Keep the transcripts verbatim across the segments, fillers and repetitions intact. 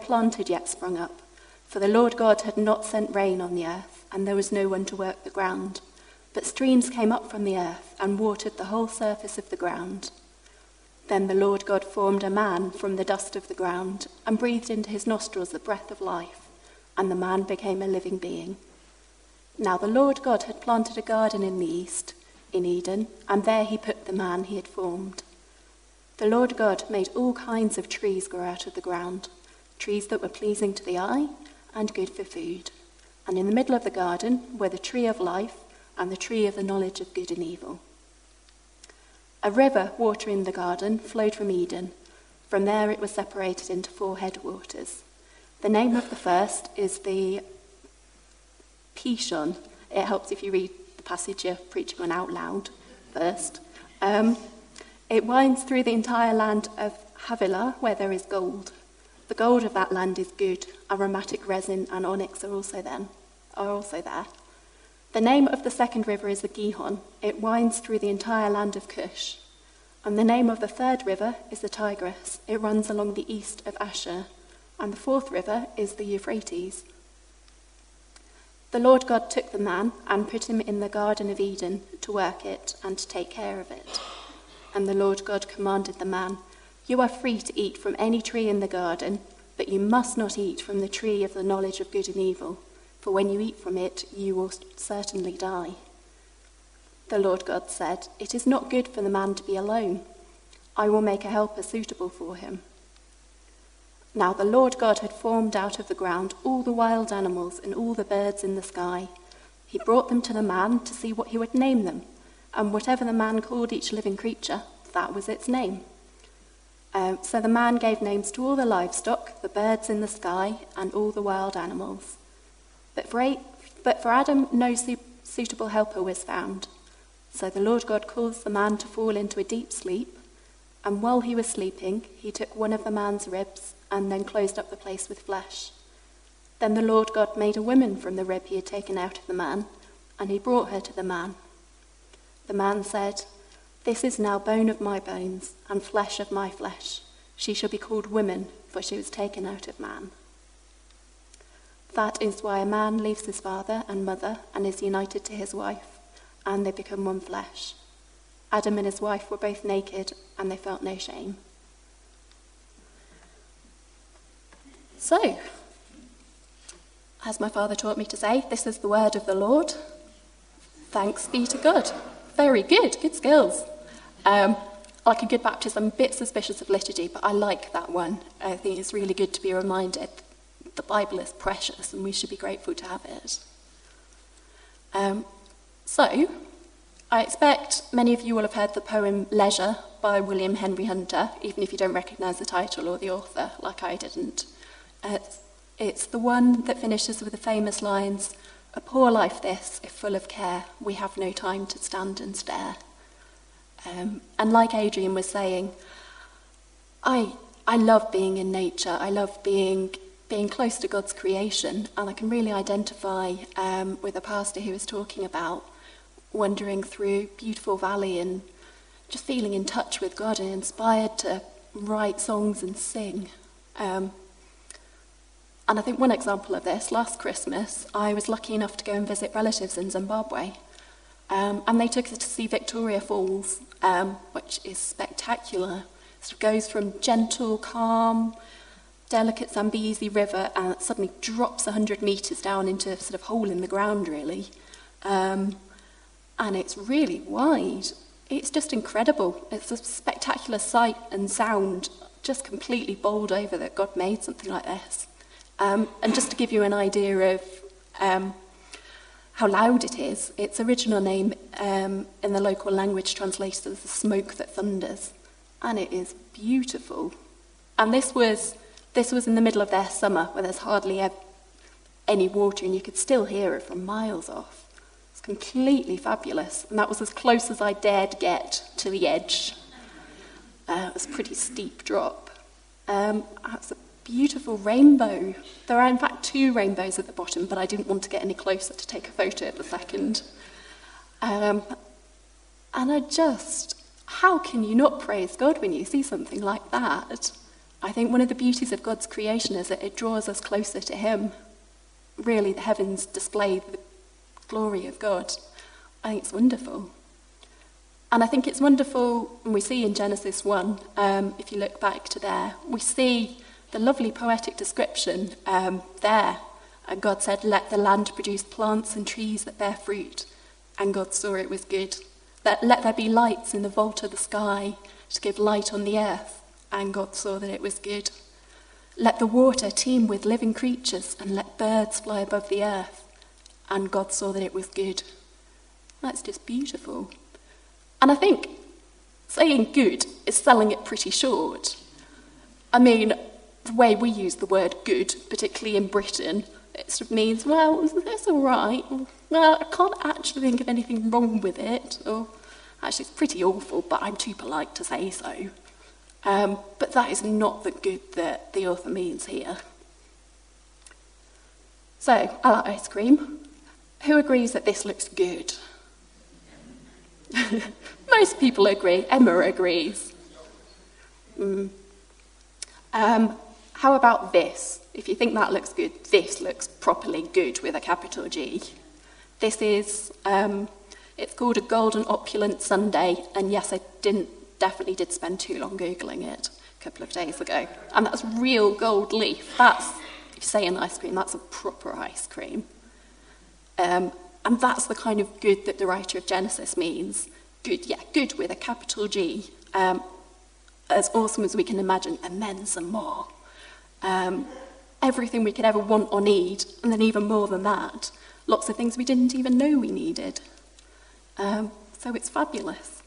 planted yet sprung up, for the Lord God had not sent rain on the earth, and there was no one to work the ground. But streams came up from the earth and watered the whole surface of the ground. Then the Lord God formed a man from the dust of the ground and breathed into his nostrils the breath of life, and the man became a living being. Now the Lord God had planted a garden in the east, in Eden, and there he put the man he had formed. The Lord God made all kinds of trees grow out of the ground, trees that were pleasing to the eye and good for food. And in the middle of the garden were the tree of life and the tree of the knowledge of good and evil. A river watering the garden flowed from Eden. From there it was separated into four headwaters. The name of the first is the Pishon. It helps if you read the passage you're preaching on out loud first. Um, it winds through the entire land of Havilah, where there is gold. The gold of that land is good. Aromatic resin and onyx are also then are also there. The name of the second river is the Gihon. It winds through the entire land of Cush. And the name of the third river is the Tigris. It runs along the east of Asher. And the fourth river is the Euphrates. The Lord God took the man and put him in the Garden of Eden to work it and to take care of it. And the Lord God commanded the man, "You are free to eat from any tree in the garden, but you must not eat from the tree of the knowledge of good and evil, for when you eat from it, you will certainly die." The Lord God said, "It is not good for the man to be alone. I will make a helper suitable for him." Now the Lord God had formed out of the ground all the wild animals and all the birds in the sky. He brought them to the man to see what he would name them, and whatever the man called each living creature, that was its name. Um, so the man gave names to all the livestock, the birds in the sky, and all the wild animals. But for, eight, but for Adam no su- suitable helper was found. So the Lord God caused the man to fall into a deep sleep, and while he was sleeping, he took one of the man's ribs and then closed up the place with flesh. Then the Lord God made a woman from the rib he had taken out of the man, and he brought her to the man. The man said, "This is now bone of my bones and flesh of my flesh. She shall be called woman, for she was taken out of man." That is why a man leaves his father and mother and is united to his wife, and they become one flesh. Adam and his wife were both naked, and they felt no shame. So, as my father taught me to say, this is the word of the Lord. Thanks be to God. Very good, good skills. Um, like a good Baptist, I'm a bit suspicious of liturgy, but I like that one. I think it's really good to be reminded the Bible is precious and we should be grateful to have it. Um, so, I expect many of you will have heard the poem Leisure by William Henry Hunter, even if you don't recognise the title or the author, like I didn't. Uh, it's the one that finishes with the famous lines, "A poor life this, if full of care, we have no time to stand and stare." Um, and like Adrian was saying, I I love being in nature. I love being being close to God's creation, and I can really identify um, with a pastor who was talking about wandering through beautiful valley and just feeling in touch with God and inspired to write songs and sing. Um, and I think one example of this, last Christmas, I was lucky enough to go and visit relatives in Zimbabwe. Um, and they took us to see Victoria Falls, um, which is spectacular. It sort of goes from gentle, calm, delicate Zambezi River, and it suddenly drops one hundred metres down into a sort of hole in the ground, really. Um, and it's really wide. It's just incredible. It's a spectacular sight and sound, just completely bowled over that God made something like this. Um, and just to give you an idea of um, how loud it is, its original name um, in the local language translates as the smoke that thunders. And it is beautiful. And this was this was in the middle of their summer, where there's hardly ever any water, and you could still hear it from miles off. It's completely fabulous. And that was as close as I dared get to the edge. Uh, it was a pretty steep drop. Um, it's a beautiful rainbow. There are, in fact, two rainbows at the bottom, but I didn't want to get any closer to take a photo at the second. Um, and I just, how can you not praise God when you see something like that? I think one of the beauties of God's creation is that it draws us closer to him. Really, the heavens display the glory of God. I think it's wonderful. And I think it's wonderful, and we see in Genesis one, um, if you look back to there, we see the lovely poetic description um, there. And God said, let the land produce plants and trees that bear fruit. And God saw it was good. That let there be lights in the vault of the sky to give light on the earth. And God saw that it was good. Let the water teem with living creatures, and let birds fly above the earth. And God saw that it was good. That's just beautiful. And I think saying good is selling it pretty short. I mean, the way we use the word good, particularly in Britain, it sort of means, well, it's all right. Well, I can't actually think of anything wrong with it. Or, actually, it's pretty awful, but I'm too polite to say so. Um, but that is not the good that the author means here. So, I like ice cream. Who agrees that this looks good? Most people agree. Emma agrees. Mm. Um, how about this? If you think that looks good, this looks properly good with a capital G. This is, um, it's called a golden opulent sundae, and yes, I didn't, definitely did spend too long Googling it a couple of days ago. And that's real gold leaf. That's, if you say an ice cream, that's a proper ice cream. Um, and that's the kind of good that the writer of Genesis means. Good, yeah, good with a capital G. Um, as awesome as we can imagine, and then some more. Um, everything we could ever want or need, and then even more than that. Lots of things we didn't even know we needed. Um, so it's fabulous.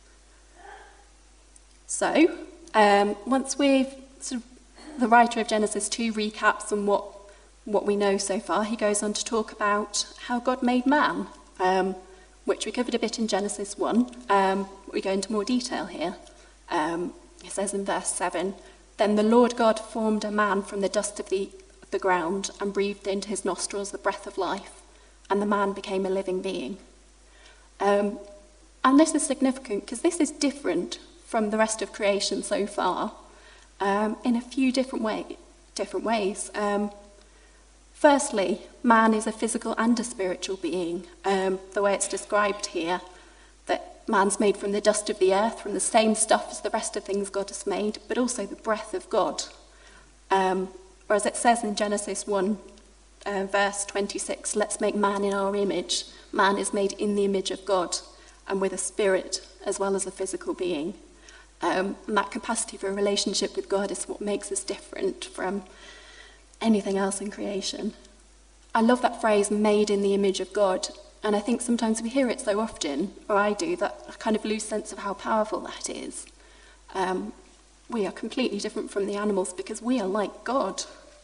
So, um, once we've, sort of, the writer of Genesis two recaps on what, what we know so far, he goes on to talk about how God made man, um, which we covered a bit in Genesis one. Um, we go into more detail here. Um, it says in verse seven, then the Lord God formed a man from the dust of the, of the ground and breathed into his nostrils the breath of life, and the man became a living being. Um, and this is significant because this is different from the rest of creation so far um, in a few different, way, different ways. Um, firstly, man is a physical and a spiritual being, um, the way it's described here, that man's made from the dust of the earth, from the same stuff as the rest of things God has made, but also the breath of God. Um, or as it says in Genesis one, uh, verse twenty-six, let's make man in our image. Man is made in the image of God, and with a spirit as well as a physical being. Um, and that capacity for a relationship with God is what makes us different from anything else in creation. I love that phrase, made in the image of God. And I think sometimes we hear it so often, or I do, that I kind of lose sense of how powerful that is. Um, we are completely different from the animals because we are like God.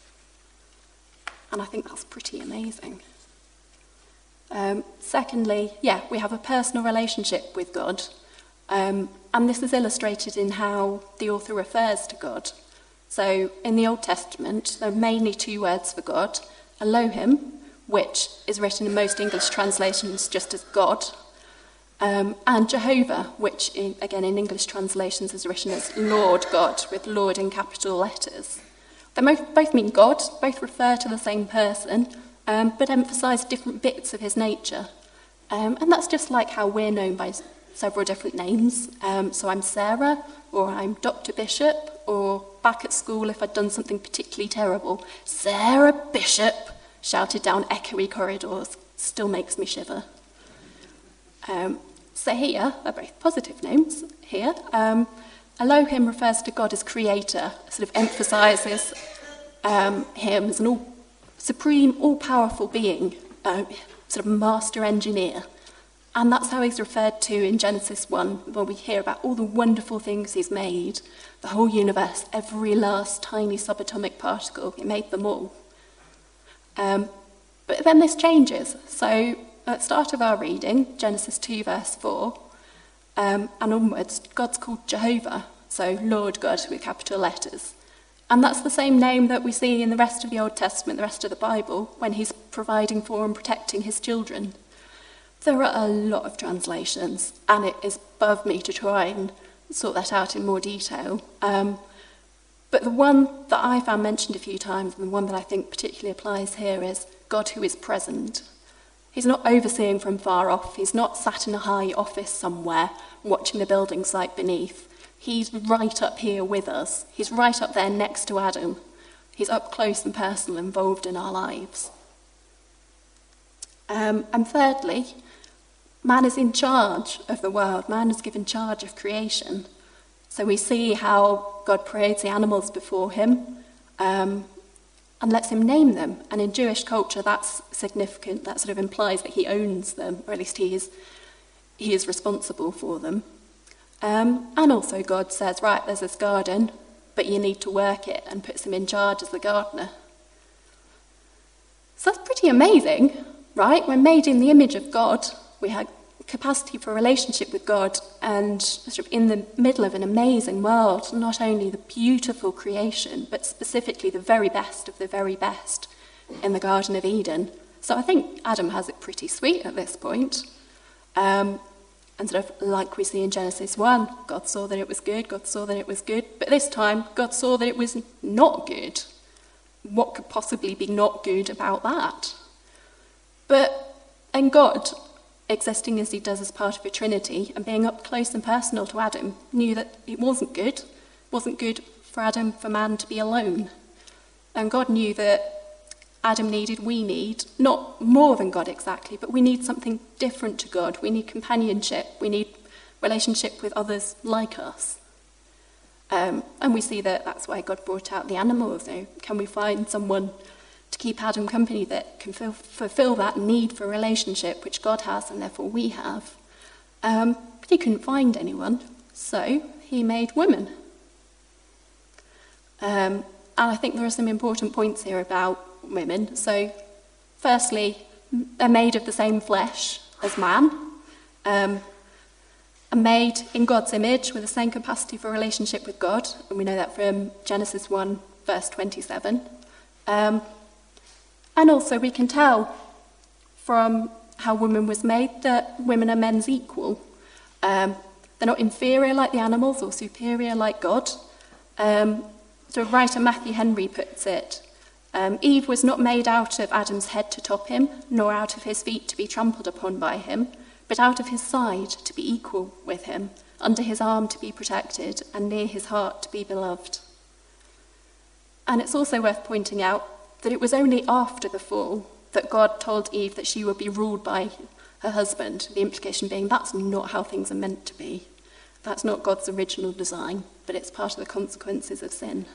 And I think that's pretty amazing. Um, secondly, yeah, we have a personal relationship with God. Um, and this is illustrated in how the author refers to God. So in the Old Testament, there are mainly two words for God, Elohim, which is written in most English translations just as God, um, and Jehovah, which, in, again, in English translations is written as Lord God, with Lord in capital letters. They both, both mean God, both refer to the same person, um, but emphasise different bits of his nature. Um, and that's just like how we're known by several different names. Um, so I'm Sarah, or I'm Doctor Bishop, or back at school if I'd done something particularly terrible, Sarah Bishop, shouted down echoey corridors, still makes me shiver. Um, so here, they're both positive names here. Um, Elohim refers to God as creator, sort of emphasises um, him as an all supreme, all-powerful being, um, sort of master engineer. And that's how he's referred to in Genesis one, where we hear about all the wonderful things he's made, the whole universe, every last tiny subatomic particle, he made them all. Um, but then this changes. So at the start of our reading, Genesis two verse four, um, and onwards, God's called Jehovah, so Lord God with capital letters. And that's the same name that we see in the rest of the Old Testament, the rest of the Bible, when he's providing for and protecting his children. There are a lot of translations, and it is above me to try and sort that out in more detail. Um, But the one that I found mentioned a few times, and the one that I think particularly applies here, is God who is present. He's not overseeing from far off. He's not sat in a high office somewhere watching the building site beneath. He's right up here with us. He's right up there next to Adam. He's up close and personal, involved in our lives. Um, and thirdly, man is in charge of the world. Man is given charge of creation. So we see how God parades the animals before him um, and lets him name them. And in Jewish culture, that's significant. That sort of implies that he owns them, or at least he is, he is responsible for them. Um, and also God says, right, there's this garden, but you need to work it, and puts him in charge as the gardener. So that's pretty amazing, right? We're made in the image of God. We have capacity for relationship with God, and sort of in the middle of an amazing world, not only the beautiful creation, but specifically the very best of the very best in the Garden of Eden. So I think Adam has it pretty sweet at this point. Um, and sort of like we see in Genesis one, God saw that it was good, God saw that it was good, but this time God saw that it was not good. What could possibly be not good about that? But, and God, existing as he does as part of a Trinity and being up close and personal to Adam, knew that it wasn't good. It wasn't good for Adam, for man to be alone. And God knew that Adam needed, we need, not more than God exactly, but we need something different to God. We need companionship. We need relationship with others like us. Um, and we see that that's why God brought out the animals. So can we find someone to keep Adam company that can f- fulfill that need for relationship, which God has and therefore we have? Um, but he couldn't find anyone, so he made women. Um, and I think there are some important points here about women. So firstly, they're made of the same flesh as man, um, are made in God's image with the same capacity for relationship with God, and we know that from Genesis one, verse twenty-seven. Um, And also we can tell from how woman was made that women are men's equal. Um, they're not inferior like the animals or superior like God. Um, so writer Matthew Henry puts it, um, Eve was not made out of Adam's head to top him, nor out of his feet to be trampled upon by him, but out of his side to be equal with him, under his arm to be protected, and near his heart to be beloved. And it's also worth pointing out that it was only after the fall that God told Eve that she would be ruled by her husband, the implication being that's not how things are meant to be. That's not God's original design, but it's part of the consequences of sin.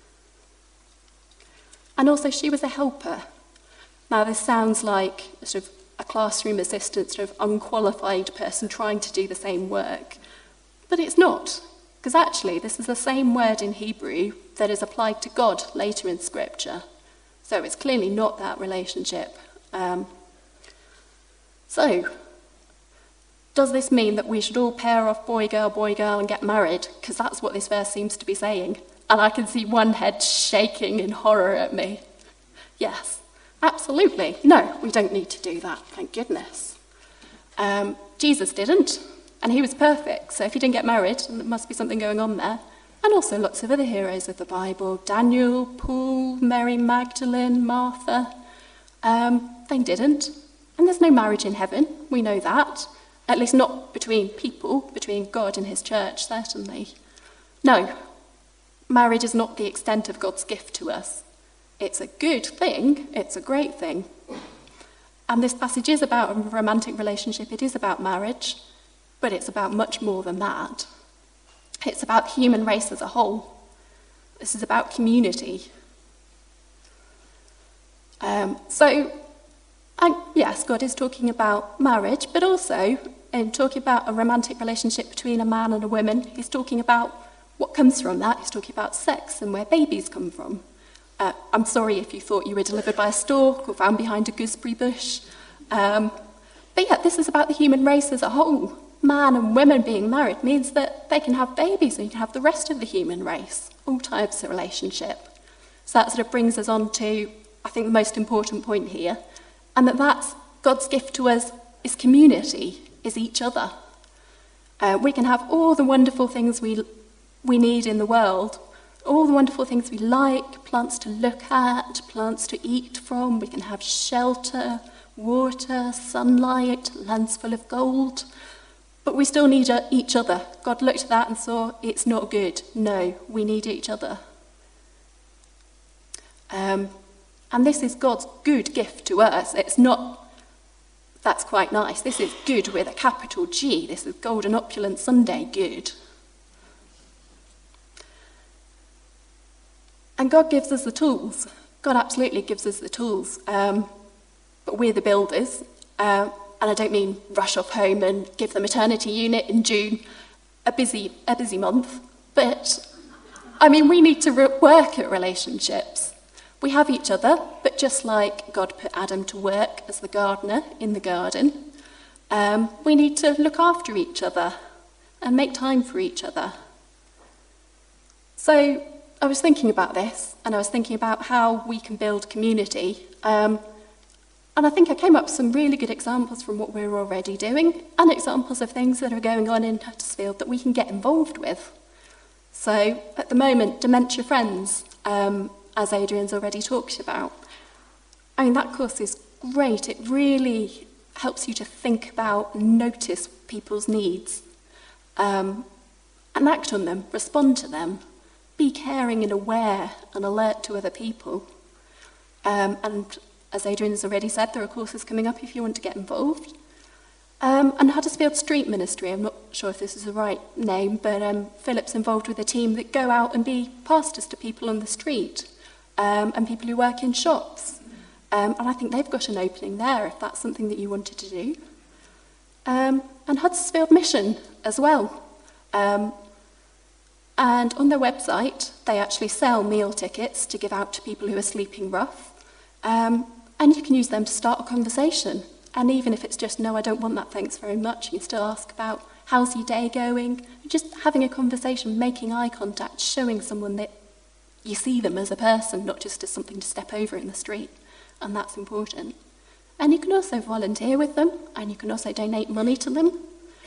And also she was a helper. Now this sounds like a sort of a classroom assistant, sort of unqualified person trying to do the same work, but it's not, because actually this is the same word in Hebrew that is applied to God later in Scripture. So it's clearly not that relationship. Um, so, does this mean that we should all pair off boy, girl, boy, girl and get married? Because that's what this verse seems to be saying. And I can see one head shaking in horror at me. Yes, absolutely. No, we don't need to do that, thank goodness. Um, Jesus didn't, and he was perfect. So if he didn't get married, there must be something going on there. And also lots of other heroes of the Bible, Daniel, Paul, Mary Magdalene, Martha. Um, they didn't. And there's no marriage in heaven, we know that. At least not between people, between God and his church, certainly. No, marriage is not the extent of God's gift to us. It's a good thing, it's a great thing. And this passage is about a romantic relationship, it is about marriage, but it's about much more than that. It's about the human race as a whole. This is about community. Um, so, and yes, God is talking about marriage, but also in talking about a romantic relationship between a man and a woman, he's talking about what comes from that. He's talking about sex and where babies come from. Uh, I'm sorry if you thought you were delivered by a stork or found behind a gooseberry bush. Um, but yeah, this is about the human race as a whole. Man and women being married means that they can have babies and you can have the rest of the human race, all types of relationship. So that sort of brings us on to, I think, the most important point here, and that that's God's gift to us is community, is each other. Uh, we can have all the wonderful things we we need in the world, all the wonderful things we like, plants to look at, plants to eat from. We can have shelter, water, sunlight, lands full of gold. But we still need each other. God looked at that and saw, it's not good. No, we need each other. Um, and this is God's good gift to us. It's not, that's quite nice. This is good with a capital G. This is Golden Opulent Sunday good. And God gives us the tools. God absolutely gives us the tools. Um, but we're the builders. Uh, and I don't mean rush off home and give the maternity unit in June a busy, a busy month. But, I mean, we need to re- work at relationships. We have each other, but just like God put Adam to work as the gardener in the garden, um, we need to look after each other and make time for each other. So I was thinking about this, and I was thinking about how we can build community. Um, and I think I came up with some really good examples from what we're already doing, and examples of things that are going on in Huddersfield that we can get involved with. So at the moment, Dementia Friends, um, as Adrian's already talked about. I mean, that course is great. It really helps you to think about and notice people's needs, um, and act on them, respond to them, be caring and aware and alert to other people. Um, and as Adrian has already said, there are courses coming up if you want to get involved. Um, and Huddersfield Street Ministry, I'm not sure if this is the right name, but um, Philip's involved with a team that go out and be pastors to people on the street. Um, and people who work in shops. Um, and I think they've got an opening there if that's something that you wanted to do. Um, and Huddersfield Mission as well. Um, and on their website, they actually sell meal tickets to give out to people who are sleeping rough. Um, and you can use them to start a conversation. And even if it's just, no, I don't want that, thanks very much, you can still ask about, how's your day going? Just having a conversation, making eye contact, showing someone that you see them as a person, not just as something to step over in the street, and that's important. And you can also volunteer with them, and you can also donate money to them.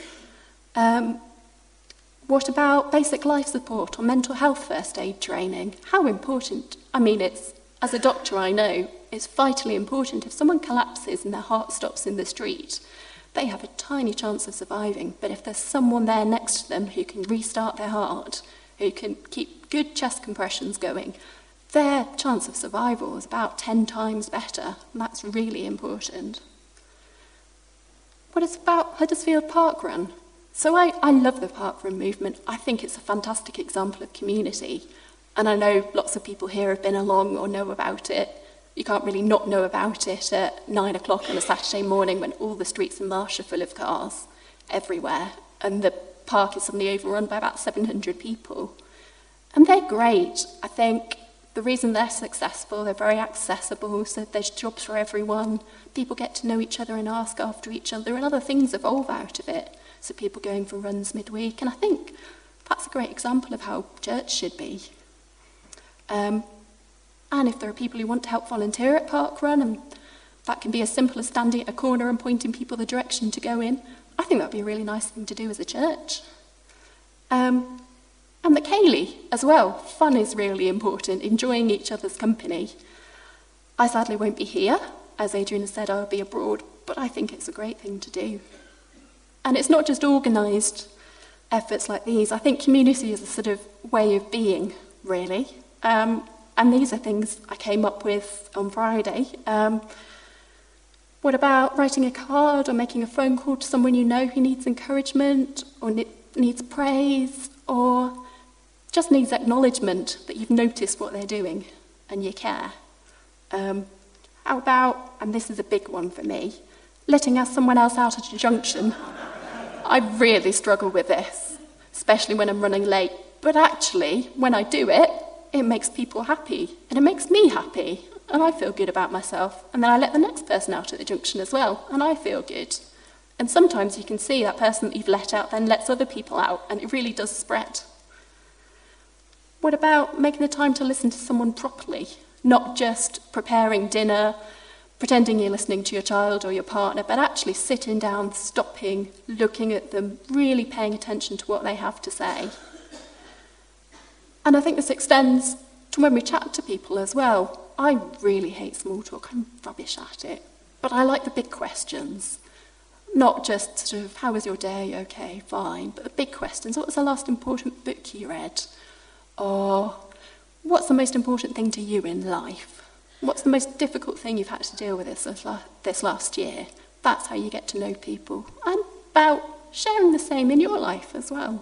Um, what about basic life support or mental health first aid training? How important? I mean, it's, as a doctor I know, it's vitally important. If someone collapses and their heart stops in the street, they have a tiny chance of surviving, but if there's someone there next to them who can restart their heart, who can keep good chest compressions going, their chance of survival is about ten times better, and that's really important. What is about Huddersfield Park Run? So I, I love the Park Run movement. I think it's a fantastic example of community, and I know lots of people here have been along or know about it. You can't really not know about it at nine o'clock on a Saturday morning when all the streets in Marsh are full of cars everywhere, and the park is suddenly overrun by about seven hundred people. And they're great. I think the reason they're successful, they're very accessible, so there's jobs for everyone. People get to know each other and ask after each other, and other things evolve out of it. So people going for runs midweek, and I think that's a great example of how church should be. Um, and if there are people who want to help volunteer at Park Run, and that can be as simple as standing at a corner and pointing people the direction to go in, I think that'd be a really nice thing to do as a church. Um, and the Ceilidh as well. Fun is really important, enjoying each other's company. I sadly won't be here. As Adrian has said, I'll be abroad, but I think it's a great thing to do. And it's not just organised efforts like these. I think community is a sort of way of being, really. Um, and these are things I came up with on Friday. Um, What about writing a card or making a phone call to someone you know who needs encouragement or ne- needs praise or just needs acknowledgement that you've noticed what they're doing and you care? Um, how about, and this is a big one for me, letting us someone else out at a junction? I really struggle with this, especially when I'm running late. But actually, when I do it, it makes people happy and it makes me happy. And I feel good about myself. And then I let the next person out at the junction as well, and I feel good. And sometimes you can see that person that you've let out then lets other people out, and it really does spread. What about making the time to listen to someone properly? Not just preparing dinner, pretending you're listening to your child or your partner, but actually sitting down, stopping, looking at them, really paying attention to what they have to say. And I think this extends to when we chat to people as well. I really hate small talk. I'm rubbish at it. But I like the big questions. Not just sort of, how was your day? Okay, fine. But the big questions. What was the last important book you read? Or what's the most important thing to you in life? What's the most difficult thing you've had to deal with this, this last year? That's how you get to know people. And about sharing the same in your life as well.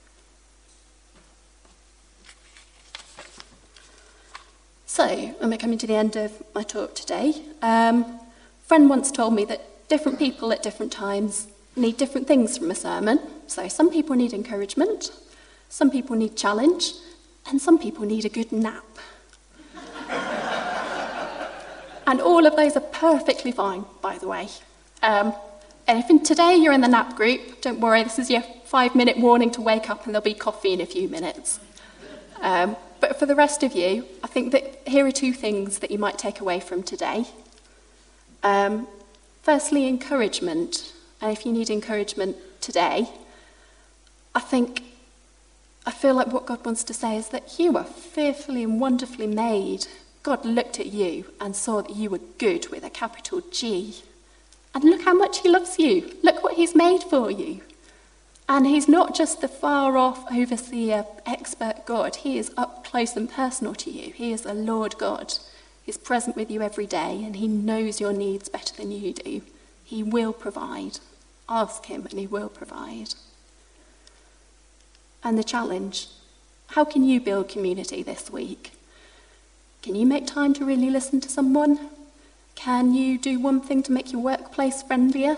So, and we're coming to the end of my talk today. Um, a friend once told me that different people at different times need different things from a sermon. So some people need encouragement, some people need challenge, and some people need a good nap. And all of those are perfectly fine, by the way. Um, and if in today you're in the nap group, don't worry, this is your five-minute warning to wake up and there'll be coffee in a few minutes. Um, but for the rest of you, I think that here are two things that you might take away from today. Um, firstly, encouragement. And if you need encouragement today, I think, I feel like what God wants to say is that you are fearfully and wonderfully made. God looked at you and saw that you were good with a capital G. And look how much he loves you. Look what he's made for you. And he's not just the far-off overseer, expert God. He is up close and personal to you. He is the Lord God. He's present with you every day, and he knows your needs better than you do. He will provide. Ask him, and he will provide. And the challenge, how can you build community this week? Can you make time to really listen to someone? Can you do one thing to make your workplace friendlier?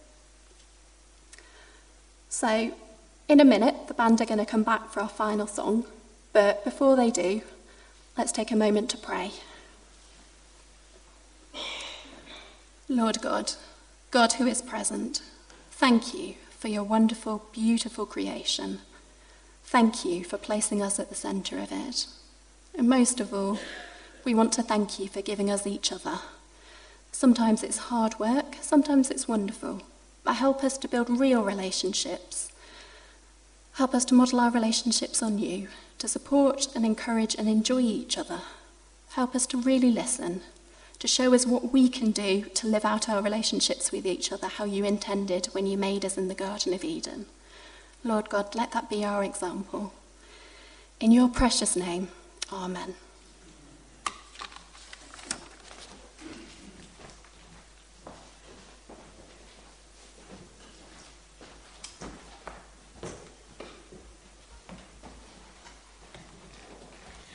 So, in a minute, the band are going to come back for our final song. But before they do, let's take a moment to pray. Lord God, God who is present, thank you for your wonderful, beautiful creation. Thank you for placing us at the centre of it. And most of all, we want to thank you for giving us each other. Sometimes it's hard work, sometimes it's wonderful. But help us to build real relationships. Help us to model our relationships on you, to support and encourage and enjoy each other. Help us to really listen, to show us what we can do to live out our relationships with each other, how you intended when you made us in the Garden of Eden. Lord God, let that be our example. In your precious name, amen.